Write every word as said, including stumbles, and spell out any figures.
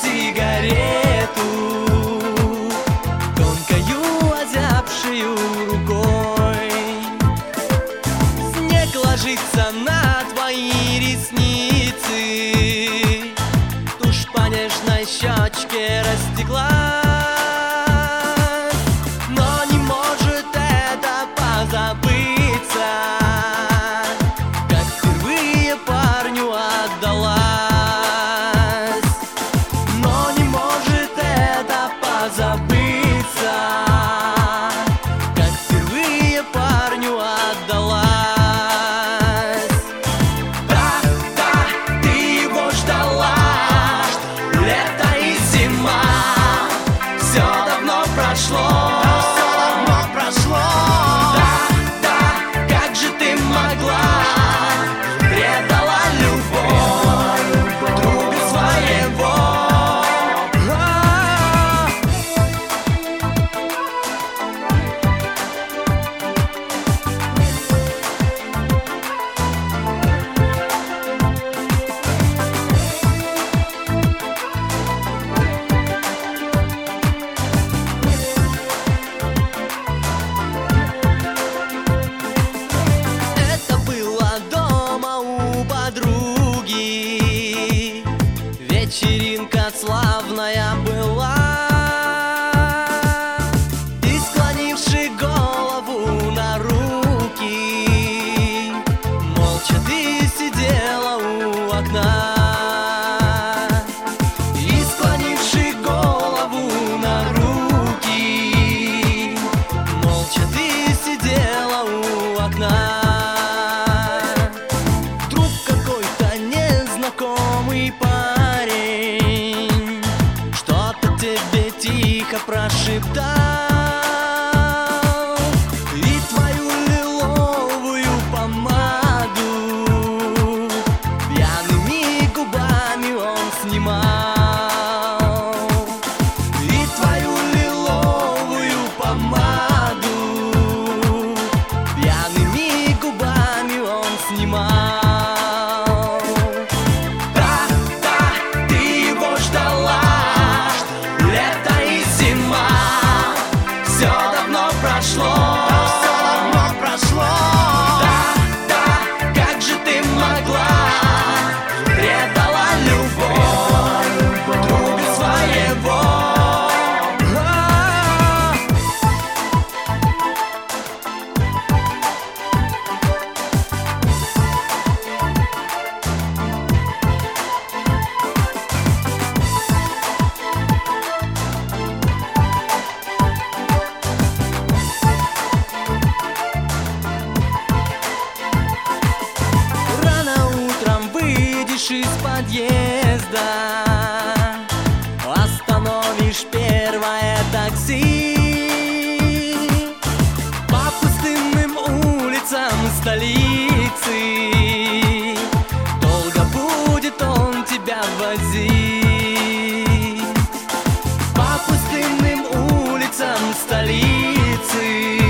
сигарету тонкою озябшую рукой. Снег ложится на твои ресницы, тушь по нежной щечке растеклась, но не может это позабыться, как впервые парню отдалась. Но не может это позабыться, как впервые парню отдалась. Да, да, ты его ждала, лето и зима, все давно прошло, все давно прошло. Да, да, как же ты могла, предала любовь друга своего. Это было дома у подруги, вечеринка славная была. И склонивши голову на руки, молча ты сидела у окна. И склонивши голову на руки, молча ты сидела у окна. Вдруг какой-то незнакомый парень что-то тебе тихо прошептал, и твою лиловую помаду пьяными губами он снимал. И твою лиловую помаду пьяными губами он снимал. Да, да, ты его ждала, лето и зима, все давно прошло, все давно прошло. Да, да, как же ты могла, предала любовь друга своего. Рано утром выйдешь из подъезда, остановишь первое такси. По пустынным улицам столицы долго будет он тебя возить. По пустынным улицам столицы